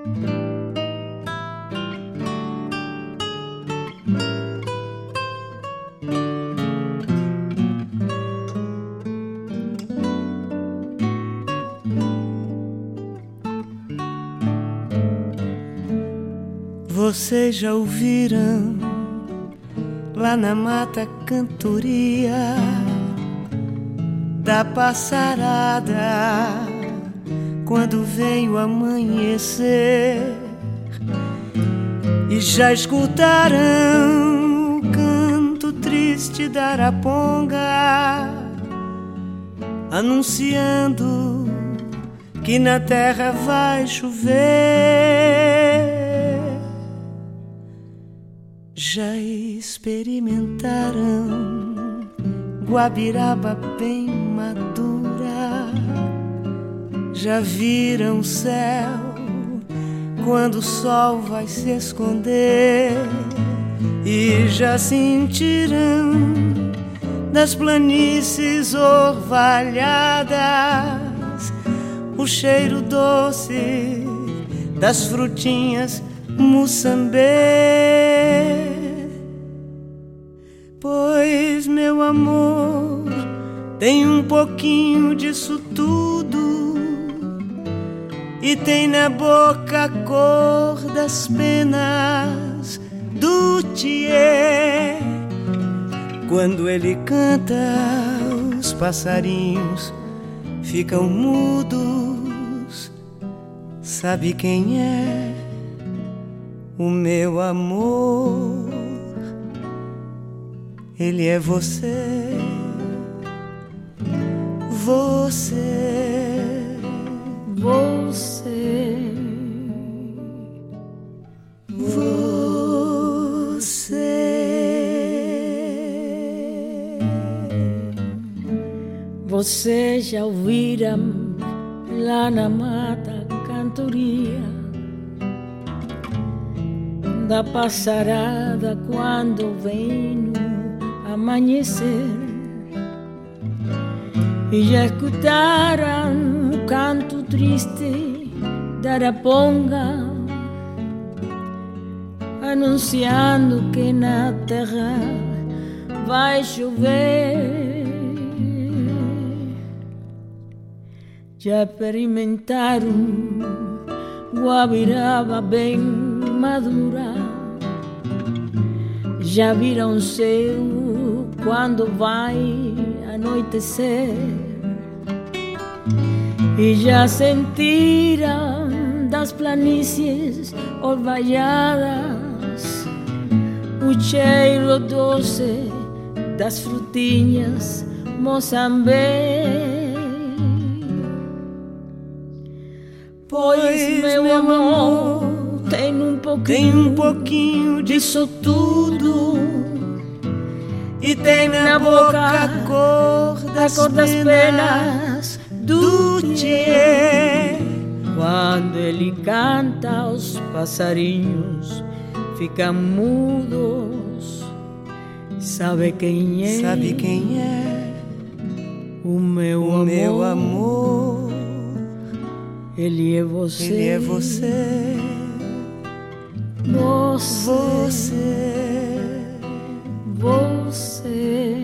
Vocês já ouviram lá na mata cantoria da passarada quando vem o amanhecer, e já escutaram o canto triste da araponga anunciando que na terra vai chover. Já experimentaram guabiraba bem madura? Já viram o céu quando o sol vai se esconder? E já sentiram das planícies orvalhadas o cheiro doce das frutinhas Moçambê? Pois, meu amor, tem um pouquinho disso tudo, e tem na boca a cor das penas do tiê. Quando ele canta, os passarinhos ficam mudos. Sabe quem é o meu amor? Ele é você, você, você, você. Vocês já ouviram lá na mata cantoria da passarada quando vem no amanhecer, e já escutaram o canto triste da araponga anunciando que na terra vai chover. Já experimentaram guabiraba bem madura? Já viram o céu quando vai anoitecer? E já sentiram das planícies orvalhadas o cheiro doce das frutinhas Moçambê? Pois, meu amor, tem um pouquinho disso tudo, e tem na boca a cor das penas do tiê. Quando ele canta, os passarinhos ficam mudos. Sabe quem é? Sabe quem é o meu amor? Ele é você. Ele é você, você, você, você.